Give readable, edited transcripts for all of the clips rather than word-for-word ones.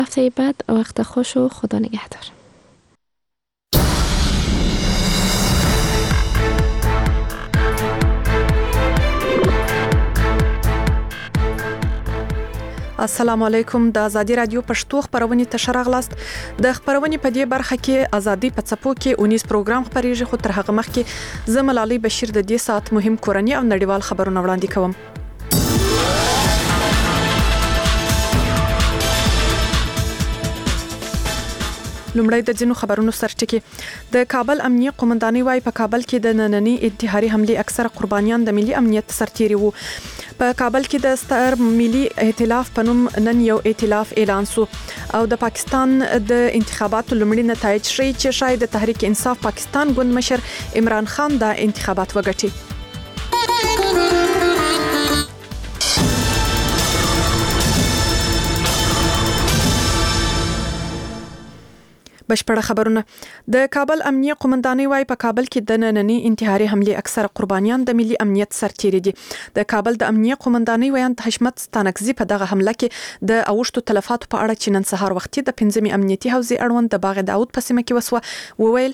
هفته بعد وقت خوش و خدا نگهدار. السلام علیکم. د ازادي رادیو پښتو خبرونه تشرغلاست. د خبرونه په دې برخه کې ازادي په څپو کې 19 پروګرام خبريږي، خو تر هغه مخکې زملالي بشیر د دې ساعت مهم کورنی او نړیوال خبرونه وړاندې کوم. لومړی د ځینو خبرونو سرټکی. د کابل امنیه قومندانۍ وايي په کابل کې د نننۍ انتحاري حمله اکثره قربانیان د ملي امنیت سرتیري وو. په کابل کې د ستر ملي ائتلاف په نوم نن یو ائتلاف اعلان شو او د پاکستان د انتخاباتو لومړي نتایج ښیي چې شاید د تحریک انصاف پاکستان ګوند مشر عمران خان د انتخابات وګټي. بشپړه خبرونه. د کابل امنیه قومندانۍ وايي په کابل کې د نننۍ انتحاري حمله اکثره قربانیان د ملي امنیت سرتیري دي. د کابل د امنیه قومندانۍ ویان حشمت ستانکزي په دغه حمله کې د اوښتو تلفاتو په اړه چې نن سهار وختي د 15 امنیتي حوزې اړوند د باغ داود په سیمه کې وسوه وویل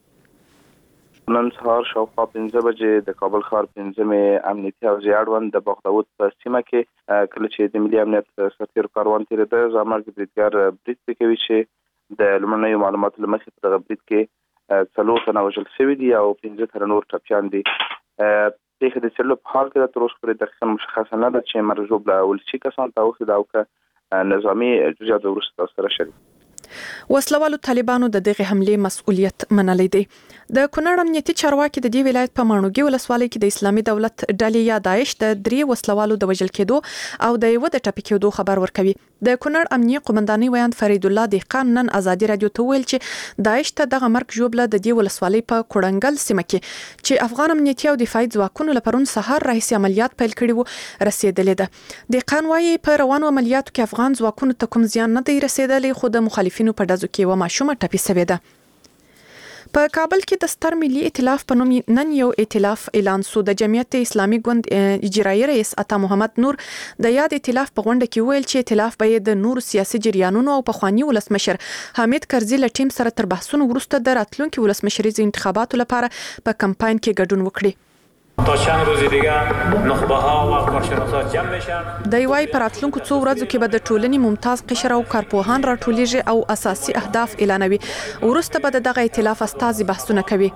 نن سهار شاوخوا 15 بجې د کابل ښار 15 امنیتي حوزې اړوند د باغ داود په سیمه کې کله چې د ملي امنیت سرتیرو کاروان تیریده زمرد بریدګر برید کوي چې د لمنیو معلوماتو لمخې په دغه برید کې 4 تنه وژل شوي دي او 15 تنه نور ټپیان دي. پیښه د څلو په حال کې تر اوسه پورې دقیقاً مشخصه نه ده چې مرجوب له ولسي کسان ته اوسه دا او که نظامی جزئیات وروسته سره شریک. وسلوالو طالبانو د دغه حمله مسؤلیت منلی دی. د کونړ امنیتي چارواکي د دې ولایت په مانوګي ولسوالۍ کې د اسلامي دولت ډلې یا داعش د 3 وسلوالو د وژل کېدو او د یو د ټپي کېدو خبر ورکوي. د کونړ امنیه قومندانۍ ویان فرید الله دهقان نن ازادي رادیو ته ویل چې داعش ته دغه مرګ جوړه د دې ولسوالۍ په کوړنګل سیمه کې چې افغان امنیتي او دفاعي ځواکونو لپاره سهار راهیسې عملیات پیل کړي وو رسیدلې ده. دهقان وايي په روانو عملیاتو کې افغان ځواکونو ته کوم زیان نه دی رسیدلی، خو د مخالفینو په ډزو کې و ماشومه ټپي شوې ده. په کابل کې د ستر ملي ائتلاف په نوم نن یو ائتلاف اعلان شو. د جمعیت اسلامي ګوند اجرایي رئیس عطا محمد نور د یاد ائتلاف په غونډه کې ویل چې ائتلاف به د نور سیاسي جریانونو او پخوانی ولسمشر حامد کرزي له ټیم سره تر بحثونو وروسته د راتلونکي ولسمشریز انتخاباتو لپاره په کمپاین کې ګډون وکړي. تا چند روز دیگه نخبه ها و کارشناسا جمع میشن. د یوای پر راتلونکو څو ورځو کې به د ټولنې ممتاز قشر او کارپوهان راټولیږي او اساسي اهداف اعلانوي. ورسته به دغه ائتلاف استازي بحثونه کوي.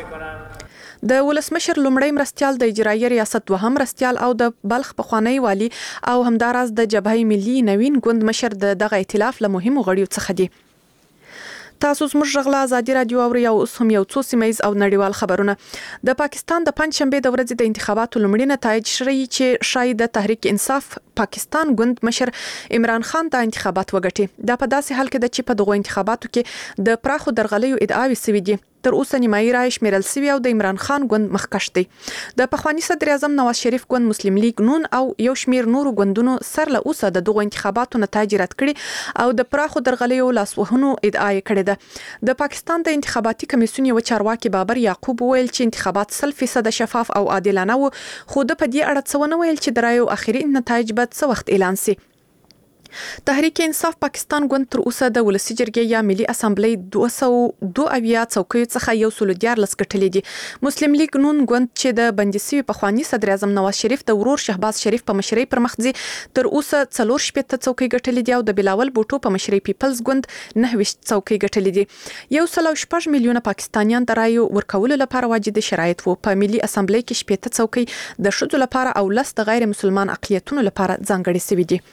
د ولسمشر لومړی مرستيال د اجرایي ریاست دوهم مرستيال او د بلخ پخوانی والی او همداراز د جبهه ملي نوین ګوند مشر دغه ائتلاف له مهمو غړیو څخه دي. تاسو زموږ غلا ازادي رادیو او اوس هم یو څو سیمایز او نړیوال خبرونه. د پاکستان د پنځشنبه د ورځې د انتخاباتو لومړي نتایج ښیي چې شاید د تحریک انصاف پاکستان ګوند مشر عمران خان د انتخابات وګټي. دا په داسې حال کې د چې په دغه انتخاباتو کې د پراخو درغلیو ادعاوې سوي دي. تر اوسه نیمایي رای شمیرل سوي او د عمران خان ګوند مخکښ دی. د پخوانی صدر اعظم نواز شریف ګوند مسلم لیگ نون او یو شمیر نورو ګوندونو سر له اوسه د دغه انتخاباتو نتایج رد کړي او د پراخو درغلیو لاسوهنو ادعا کړې ده. د پاکستان د انتخاباتي کمیسیون یو چارواکي بابر یعقوب ویل چې انتخابات 100% شفاف او عادلانه وو، خو د په دې اړه څه ونه ویل چې د رایو اخري نتایج به څه وخت اعلان شي. تحریک انصاف پاکستان ګوند تر اوسه د ولسی جرګې یا ملي اسامبلی 202 څوکۍ څخه 114 ګټلې دي. مسلم لیگ نون ګوند چې د بندسي پخوانی صدر اعظم نواز شریف د ورور شهباز شریف په مشرۍ پر مخ ځي تر اوسه 4 څوکۍ ګټلې دي او د بلاول بوټو په مشرۍ پیپلز ګوند 9 څوکۍ ګټلې دي. 1.6 میلیونه پاکستانیان د رایو ورکولو لپاره واجد شرایط وو. په ملي اسامبلی کې 15 څوکۍ د شذو لپاره او 10 د غیر مسلمان اقلیتونو لپاره ځانګړي شوي دي.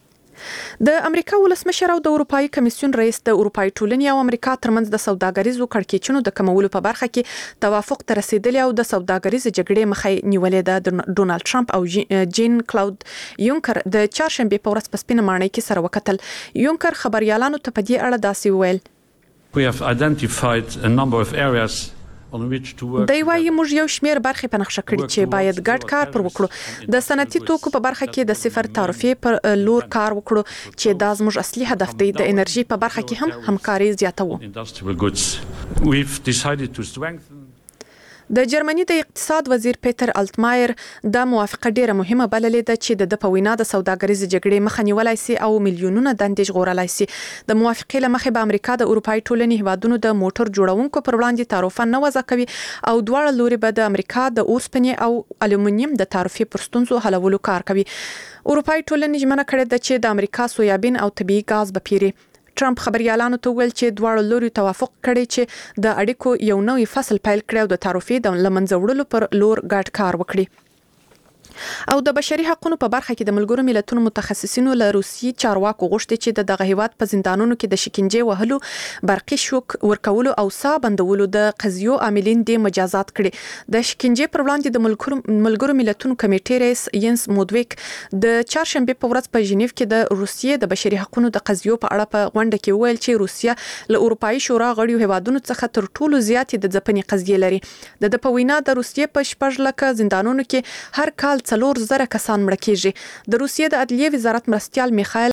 د امریکا ولسمشر او د اروپאי کمیسیون رئیس د اروپאי ټولنې او امریکا ترمنځ د سوداګریزو کړکېچونو د کمولو په برخه کې توافق ته رسیدلی او د سوداګریز جګړې مخه نیولې ده. ډونالد ټرمپ او جین کلاود یونکر د چهارشنبه په ورځ په سپینه ماڼۍ کې سره وکتل. یونکر خبريالانو ته په دې اړه داسې وویل: We have identified a number of areas دی وايي موږ یو شمیر برخې په نقشه کړي چې باید ګډ کار پر وکړو. د صنعتي توکو په برخه کې د صفر تعرفې پر لور کار وکړو چې دا زموږ اصلي هدف دی. د انرژي په برخه کې هم همکاري زیاتوو. د جرمني د اقتصاد وزیر پیټر الټمایر د موافقه ډیره مهمه بللې ده چې د په وینا د سوداګریز جګړې مخه نیولای شي او میلیونونه دندې ژغورلای شي. د موافقې لمخې به امریکا د اروپאי ټولنې هیوادونو د موټر جوړونکو پر وړاندې تعرفه نه وضع کوي او دواړه لوري به د امریکا د اوسپنې او الومنیم د تعرفې پر ستونزو حلولو کار کوي. اروپאי ټولنې ژمنه کړې ده چې د امریکا سویابین او طبيعي ګاز به پیري. ټرمپ خبريالانو ته ویل چې دواړو لوري توافق کړی چې د اړیکو یو نوې فصل پیل کړي او د تعرفې د لمنځه وړلو پر لور ګډ کار وکړي. او د بشري حقوقو په برخه کې د ملګرو ملتونو متخصصینو له روسي چارواکو غوښتي چې دغه هیواد په زندانونو کې د شکنجې وهلو، برقي شوک ورکولو او ساه بندولو د قضیو عاملین د مجازات کړي. د شکنجې پر وړاندې د ملګرو ملتونو کمیټې رئیس ینس مودویک د چهارشنبه په ورځ په ژنیف کې د روسیې د بشري حقوقو د قضیو په اړه په غونډه کې ویل چې روسیا له اروپאי شورا غړیو هیوادونو څخه تر ټولو زیاتې د ځپنې قضیې لري. د په وینا د روسیې په 4 لکه زندانونو کې هر کال 4,000 کسان مړه کیږي. د روسیې د عدلیې وزارت مرستیال میخایل